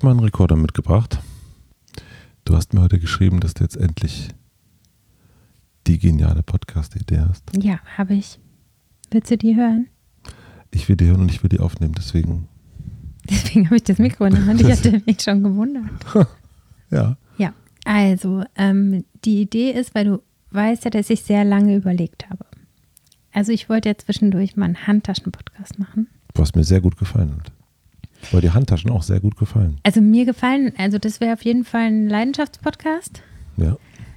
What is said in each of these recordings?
habe mal einen Rekorder mitgebracht. Du hast mir heute geschrieben, dass du jetzt endlich die geniale Podcast-Idee hast. Ja, habe ich. Willst du die hören? Ich will die hören und ich will die aufnehmen, deswegen. Deswegen habe ich das Mikro in der Hand. Ich hatte mich schon gewundert. Ja. Ja, also die Idee ist, weil du weißt ja, dass ich sehr lange überlegt habe. Also ich wollte ja zwischendurch mal einen Handtaschen-Podcast machen. Was mir sehr gut gefallen hat. Weil die Handtaschen auch sehr gut gefallen. Also mir gefallen, also das wäre auf jeden Fall ein Leidenschaftspodcast. Ja.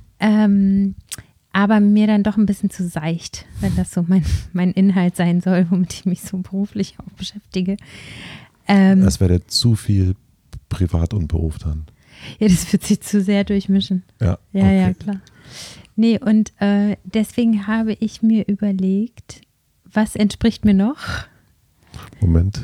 Aber mir dann doch ein bisschen zu seicht, wenn das so mein Inhalt sein soll, womit ich mich so beruflich auch beschäftige. Das wäre zu viel Privat und Beruf dann. Ja, das wird sich zu sehr durchmischen. Ja, Ja, okay. ja, klar. Nee, und deswegen habe ich mir überlegt, was entspricht mir noch? Moment.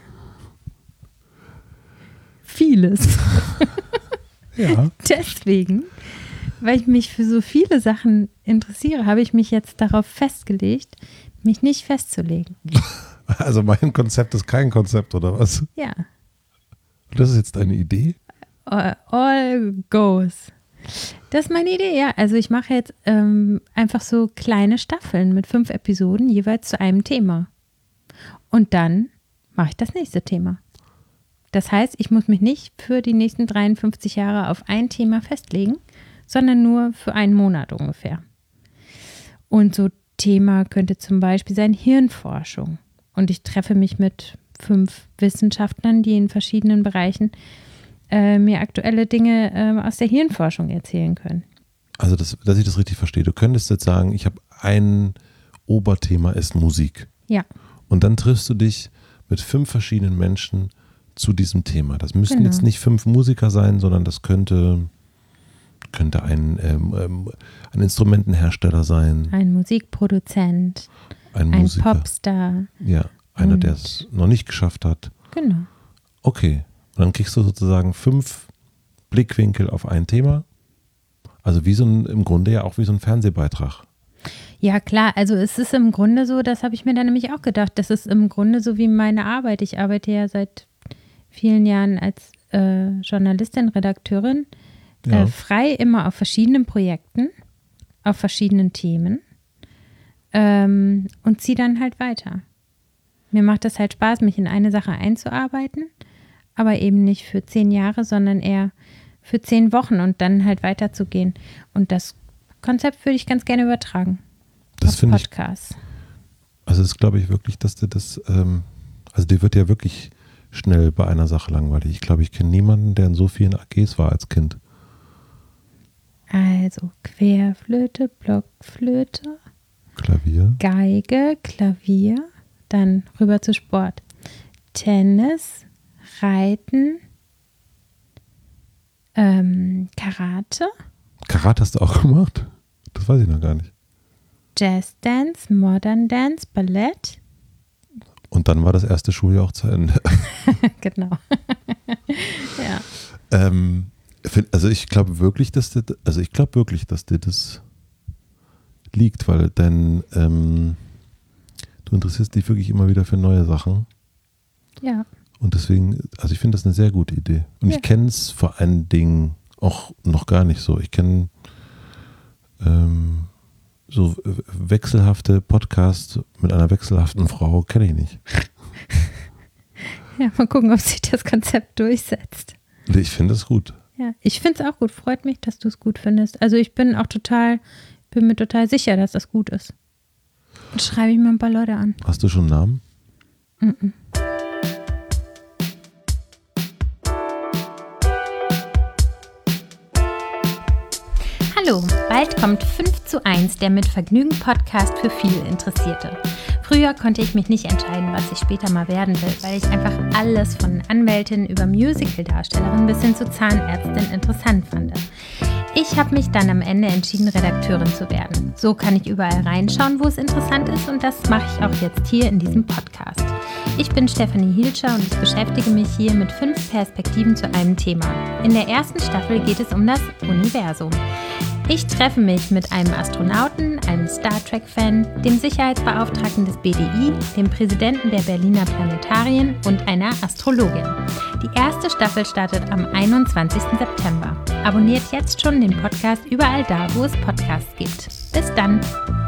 Vieles. Ja. Deswegen, weil ich mich für so viele Sachen interessiere, habe ich mich jetzt darauf festgelegt, mich nicht festzulegen. Also mein Konzept ist kein Konzept, oder was? Ja. Das ist jetzt deine Idee? All goes. Das ist meine Idee, ja. Also ich mache jetzt einfach so kleine Staffeln mit 5 Episoden, jeweils zu einem Thema. Und dann mache ich das nächste Thema. Das heißt, ich muss mich nicht für die nächsten 53 Jahre auf ein Thema festlegen, sondern nur für einen Monat ungefähr. Und so Thema könnte zum Beispiel sein Hirnforschung. Und ich treffe mich mit 5 Wissenschaftlern, die in verschiedenen Bereichen mir aktuelle Dinge aus der Hirnforschung erzählen können. Also, dass ich das richtig verstehe. Du könntest jetzt sagen, ich habe ein Oberthema ist Musik. Ja. Und dann triffst du dich mit 5 verschiedenen Menschen zu diesem Thema. Das müssten jetzt nicht 5 Musiker sein, sondern das könnte ein Instrumentenhersteller sein. Ein Musikproduzent, Ein ein Musiker. Popstar. Ja, einer, der es noch nicht geschafft hat. Genau. Okay. Und dann kriegst du sozusagen 5 Blickwinkel auf ein Thema. Also im Grunde ja auch wie so ein Fernsehbeitrag. Ja, klar, also es ist im Grunde so, das habe ich mir dann nämlich auch gedacht, das ist im Grunde so wie meine Arbeit. Ich arbeite ja seit vielen Jahren als Journalistin, Redakteurin, frei immer auf verschiedenen Projekten, auf verschiedenen Themen und ziehe dann halt weiter. Mir macht es halt Spaß, mich in eine Sache einzuarbeiten, aber eben nicht für 10 Jahre, sondern eher für 10 Wochen und dann halt weiterzugehen. Und das Konzept würde ich ganz gerne übertragen. Das finde ich. Podcast. Also das glaube ich wirklich, dass dir das, also dir wird ja wirklich schnell bei einer Sache langweilig. Ich glaube, ich kenne niemanden, der in so vielen AGs war als Kind. Also Querflöte, Blockflöte, Klavier. Geige, Klavier, dann rüber zu Sport. Tennis, Reiten, Karate, Karate hast du auch gemacht? Das weiß ich noch gar nicht. Jazz Dance, Modern Dance, Ballett. Und dann war das erste Schuljahr auch zu Ende. Genau. Ja. Also ich glaube wirklich, dass dir das liegt, weil du interessierst dich wirklich immer wieder für neue Sachen. Ja. Und deswegen, also ich finde das eine sehr gute Idee. Und ich kenne es vor allen Dingen auch noch gar nicht so. Ich kenne so wechselhafte Podcasts mit einer wechselhaften Frau kenne ich nicht. Ja, mal gucken, ob sich das Konzept durchsetzt. Ich finde es gut. Ja, ich finde es auch gut. Freut mich, dass du es gut findest. Also ich bin mir total sicher, dass das gut ist. Dann schreibe ich mal ein paar Leute an. Hast du schon einen Namen? Mhm. Hallo, bald kommt 5:1, der mit Vergnügen Podcast für viele Interessierte. Früher konnte ich mich nicht entscheiden, was ich später mal werden will, weil ich einfach alles von Anwältin über Musical-Darstellerin bis hin zu Zahnärztin interessant fand. Ich habe mich dann am Ende entschieden, Redakteurin zu werden. So kann ich überall reinschauen, wo es interessant ist, und das mache ich auch jetzt hier in diesem Podcast. Ich bin Stefanie Hielscher und ich beschäftige mich hier mit 5 Perspektiven zu einem Thema. In der ersten Staffel geht es um das Universum. Ich treffe mich mit einem Astronauten, einem Star Trek-Fan, dem Sicherheitsbeauftragten des BDI, dem Präsidenten der Berliner Planetarien und einer Astrologin. Die erste Staffel startet am 21. September. Abonniert jetzt schon den Podcast überall da, wo es Podcasts gibt. Bis dann!